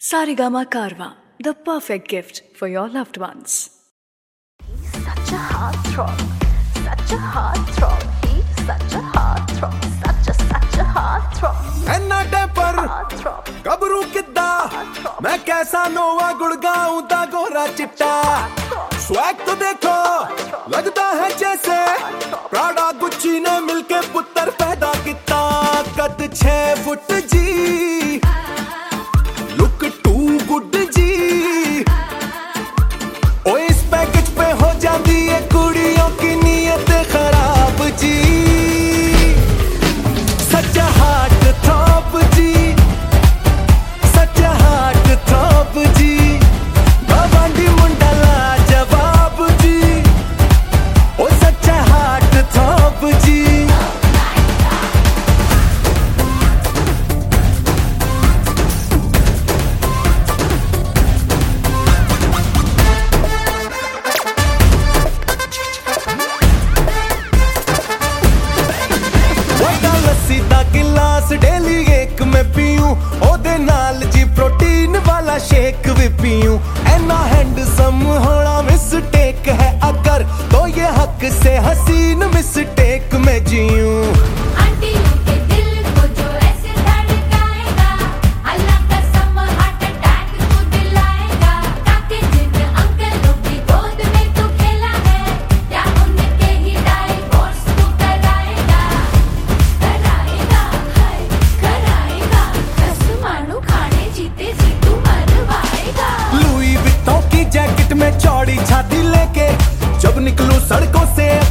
Sarigama Karwa, the perfect gift for your loved ones. Such a heartthrob, such a heartthrob. He's such a heartthrob, such a heartthrob. ऐना टेपर Heartthrob, गबरू किद्दा मैं कैसा नोवा गुड़गाऊं दा गोरा चिट्टा स्वैग तो देखो लगता है जैसे प्राडा गुच्ची ने मिलके पुत्र पैदा किता कद 6 फुट जी लुक टू गुड जी ओ इस पैकेज पे हो जाती है कुड़ियों की नीयत खराब जी सच हार्ट थॉप जी सच हार्ट थॉप जी बाबांडी मुंडा ला जवाब जी ओ सच हार्ट थॉप जी लस्सी दा गिलास डेली एक मैं पीऊं ओदे नाल जी प्रोटीन वाला शेक भी पीऊं ऐना हैंडसम होना मिस्टेक है अगर तो ये हक से हसीन मिस्टेक में जीऊं आंटियों के दिल को जो ऐसे धड़काएगा अल्लाह कसम हार्ट अटैक को दिलाएगा ताकि जिन अंकलों की गोद में तू खेला है या उनके ही डाइवोर्स तू कराएगा हाय कराएगा कसमाणु खाने जीते जी तू मरवाएगा लुई विट्टों की जैकेट में चौड़ी छाती लेके जब निकलूं सड़कों से